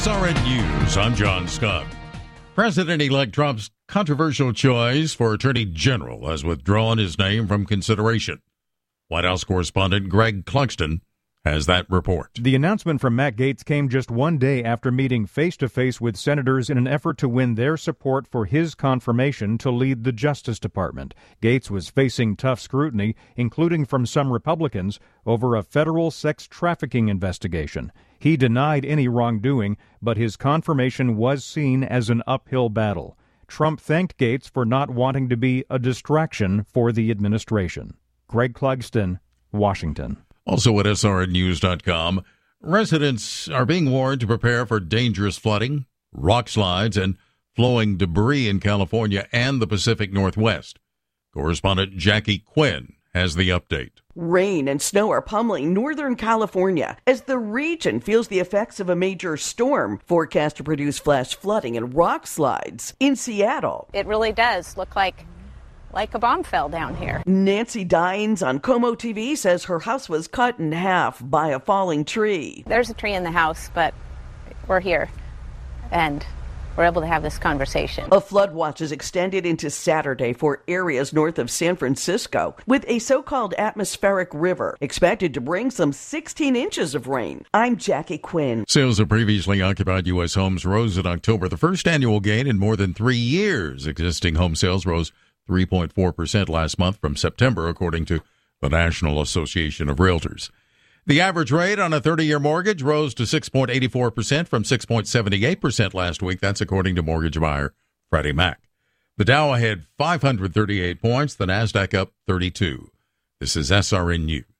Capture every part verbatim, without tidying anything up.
S R N News, I'm John Scott. President-elect Trump's controversial choice for Attorney General has withdrawn his name from consideration. White House correspondent Greg Clugston has that report. The announcement from Matt Gaetz came just one day after meeting face-to-face with senators in an effort to win their support for his confirmation to lead the Justice Department. Gaetz was facing tough scrutiny, including from some Republicans, over a federal sex trafficking investigation. He denied any wrongdoing, but his confirmation was seen as an uphill battle. Trump thanked Gaetz for not wanting to be a distraction for the administration. Greg Clugston, Washington. Also at S R N news dot com, residents are being warned to prepare for dangerous flooding, rock slides, and flowing debris in California and the Pacific Northwest. Correspondent Jackie Quinn has the update. Rain and snow are pummeling Northern California as the region feels the effects of a major storm forecast to produce flash flooding and rock slides in Seattle. It really does look like like a bomb fell down here. Nancy Dines on Como T V says her house was cut in half by a falling tree. There's a tree in the house, but we're here, and we're able to have this conversation. A flood watch is extended into Saturday for areas north of San Francisco, with a so-called atmospheric river expected to bring some sixteen inches of rain. I'm Jackie Quinn. Sales of previously occupied U S homes rose in October, the first annual gain in more than three years. Existing home sales rose three point four percent last month from September, according to the National Association of Realtors. The average rate on a thirty-year mortgage rose to six point eight four percent from six point seven eight percent last week. That's according to mortgage buyer Freddie Mac. The Dow had five hundred thirty-eight points, the NASDAQ up thirty-two. This is S R N News.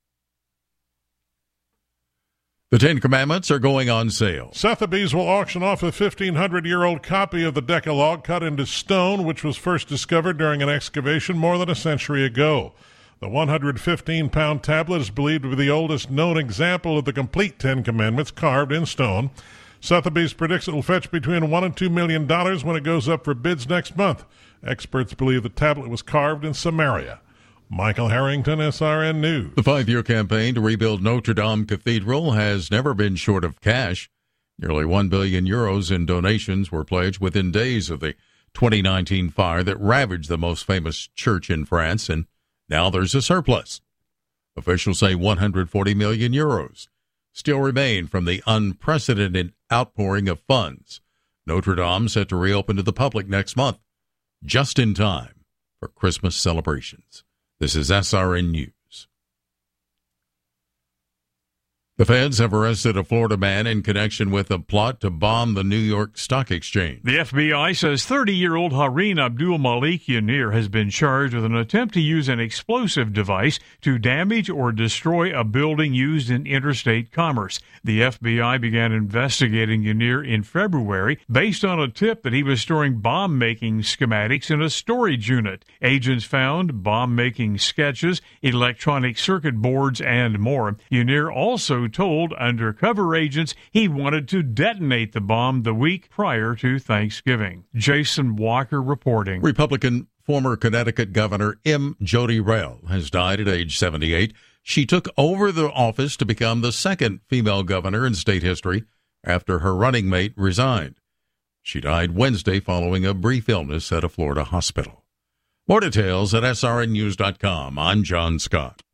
The Ten Commandments are going on sale. Sotheby's will auction off a fifteen hundred year old copy of the Decalogue cut into stone, which was first discovered during an excavation more than a century ago. The one hundred fifteen pound tablet is believed to be the oldest known example of the complete Ten Commandments carved in stone. Sotheby's predicts it will fetch between one and two million dollars when it goes up for bids next month. Experts believe the tablet was carved in Samaria. Michael Harrington, S R N News. The five-year campaign to rebuild Notre Dame Cathedral has never been short of cash. Nearly one billion euros in donations were pledged within days of the twenty nineteen fire that ravaged the most famous church in France, and now there's a surplus. Officials say one hundred forty million euros still remain from the unprecedented outpouring of funds. Notre Dame set to reopen to the public next month, just in time for Christmas celebrations. This is S R N News. The feds have arrested a Florida man in connection with a plot to bomb the New York Stock Exchange. The F B I says thirty-year-old Hareen Abdul Malik Yanir has been charged with an attempt to use an explosive device to damage or destroy a building used in interstate commerce. The F B I began investigating Yanir in February based on a tip that he was storing bomb-making schematics in a storage unit. Agents found bomb-making sketches, electronic circuit boards, and more. Yanir also told undercover agents he wanted to detonate the bomb the week prior to Thanksgiving. Jason Walker reporting. Republican former Connecticut Governor M. Jody Rell has died at age seventy-eight. She took over the office to become the second female governor in state history after her running mate resigned. She died Wednesday following a brief illness at a Florida hospital. More details at S R N news dot com. I'm John Scott.